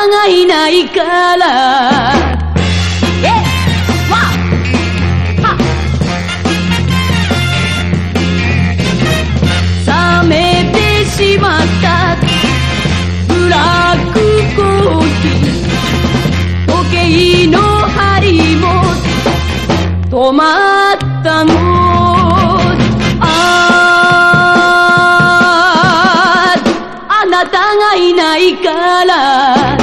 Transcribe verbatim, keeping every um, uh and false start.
がいないから冷めてしまったブラックコーヒー時計の針も止まったのあああなたがいないから